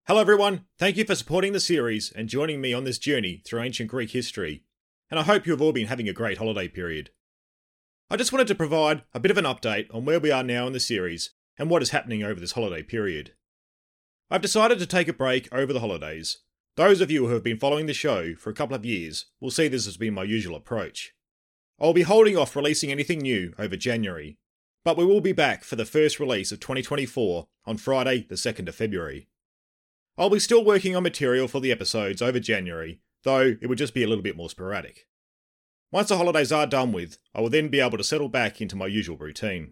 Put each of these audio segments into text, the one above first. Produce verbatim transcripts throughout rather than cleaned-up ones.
Hello everyone, thank you for supporting the series and joining me on this journey through ancient Greek history, and I hope you have all been having a great holiday period. I just wanted to provide a bit of an update on where we are now in the series and what is happening over this holiday period. I've decided to take a break over the holidays. Those of you who have been following the show for a couple of years will see this has been my usual approach. I'll be holding off releasing anything new over January, but we will be back for the first release of twenty twenty-four on Friday the second of February. I'll be still working on material for the episodes over January, though it would just be a little bit more sporadic. Once the holidays are done with, I will then be able to settle back into my usual routine.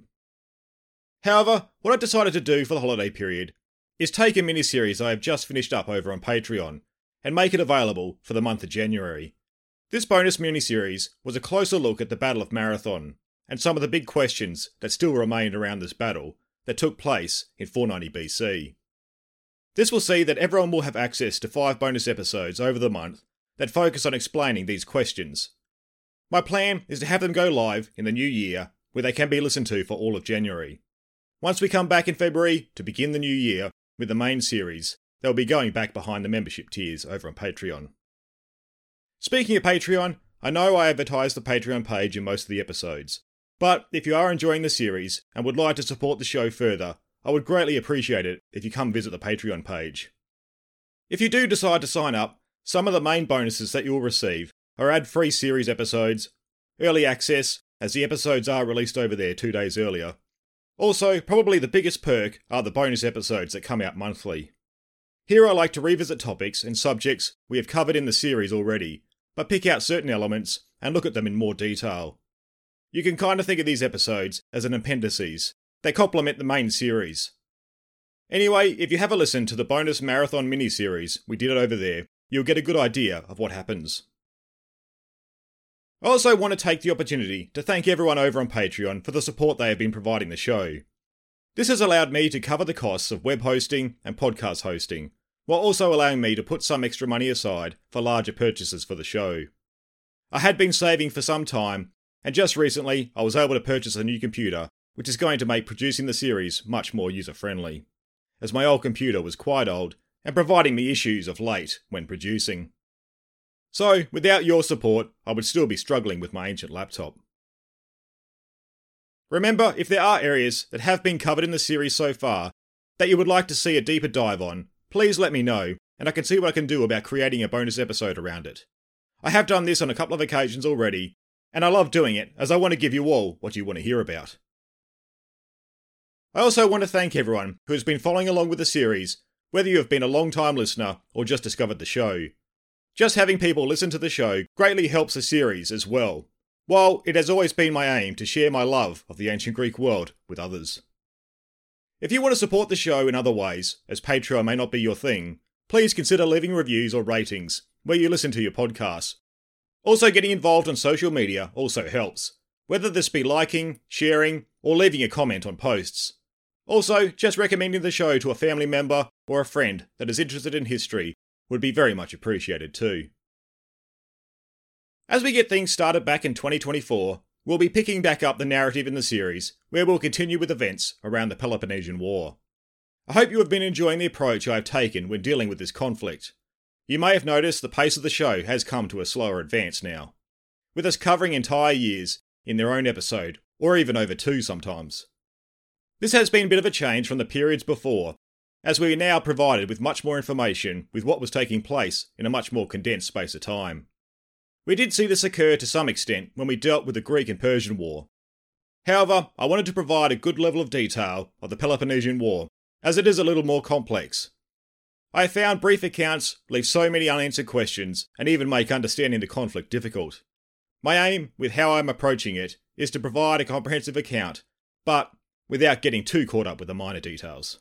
However, what I've decided to do for the holiday period is take a mini-series I have just finished up over on Patreon and make it available for the month of January. This bonus mini-series was a closer look at the Battle of Marathon and some of the big questions that still remained around this battle that took place in four ninety B C. This will see that everyone will have access to five bonus episodes over the month that focus on explaining these questions. My plan is to have them go live in the new year, where they can be listened to for all of January. Once we come back in February to begin the new year with the main series, they'll be going back behind the membership tiers over on Patreon. Speaking of Patreon, I know I advertise the Patreon page in most of the episodes, but if you are enjoying the series and would like to support the show further, I would greatly appreciate it if you come visit the Patreon page. If you do decide to sign up, some of the main bonuses that you will receive are ad-free series episodes, early access, as the episodes are released over there two days earlier. Also, probably the biggest perk are the bonus episodes that come out monthly. Here I like to revisit topics and subjects we have covered in the series already, but pick out certain elements and look at them in more detail. You can kind of think of these episodes as an appendices. They complement the main series. Anyway, if you have a listen to the bonus marathon mini-series we did it over there, you'll get a good idea of what happens. I also want to take the opportunity to thank everyone over on Patreon for the support they have been providing the show. This has allowed me to cover the costs of web hosting and podcast hosting, while also allowing me to put some extra money aside for larger purchases for the show. I had been saving for some time, and just recently I was able to purchase a new computer, which is going to make producing the series much more user-friendly, as my old computer was quite old and providing me issues of late when producing. So, without your support, I would still be struggling with my ancient laptop. Remember, if there are areas that have been covered in the series so far that you would like to see a deeper dive on, please let me know, and I can see what I can do about creating a bonus episode around it. I have done this on a couple of occasions already, and I love doing it as I want to give you all what you want to hear about. I also want to thank everyone who has been following along with the series, whether you have been a long-time listener or just discovered the show. Just having people listen to the show greatly helps the series as well, while it has always been my aim to share my love of the ancient Greek world with others. If you want to support the show in other ways, as Patreon may not be your thing, please consider leaving reviews or ratings where you listen to your podcasts. Also, getting involved on social media also helps, whether this be liking, sharing, or leaving a comment on posts. Also, just recommending the show to a family member or a friend that is interested in history would be very much appreciated too. As we get things started back in twenty twenty-four, we'll be picking back up the narrative in the series, where we'll continue with events around the Peloponnesian War. I hope you have been enjoying the approach I have taken when dealing with this conflict. You may have noticed the pace of the show has come to a slower advance now, with us covering entire years in their own episode, or even over two sometimes. This has been a bit of a change from the periods before, as we are now provided with much more information with what was taking place in a much more condensed space of time. We did see this occur to some extent when we dealt with the Greek and Persian War. However, I wanted to provide a good level of detail of the Peloponnesian War, as it is a little more complex. I have found brief accounts leave so many unanswered questions and even make understanding the conflict difficult. My aim with how I am approaching it is to provide a comprehensive account, but without getting too caught up with the minor details.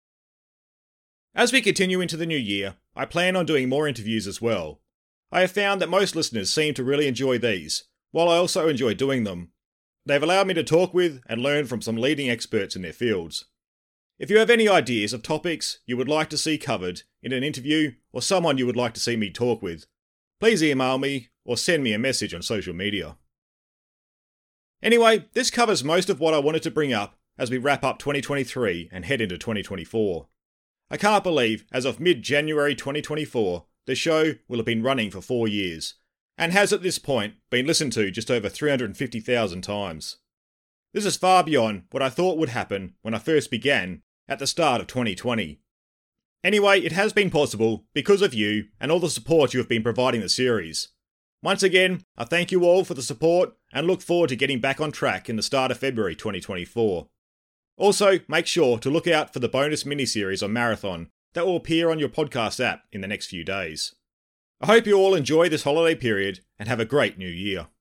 As we continue into the new year, I plan on doing more interviews as well. I have found that most listeners seem to really enjoy these, while I also enjoy doing them. They've allowed me to talk with and learn from some leading experts in their fields. If you have any ideas of topics you would like to see covered in an interview or someone you would like to see me talk with, please email me or send me a message on social media. Anyway, this covers most of what I wanted to bring up as we wrap up twenty twenty-three and head into twenty twenty-four. I can't believe, as of mid-January twenty twenty-four, the show will have been running for four years, and has at this point been listened to just over three hundred fifty thousand times. This is far beyond what I thought would happen when I first began at the start of twenty twenty. Anyway, it has been possible because of you and all the support you have been providing the series. Once again, I thank you all for the support and look forward to getting back on track in the start of February twenty twenty-four. Also, make sure to look out for the bonus miniseries on Marathon that will appear on your podcast app in the next few days. I hope you all enjoy this holiday period and have a great new year.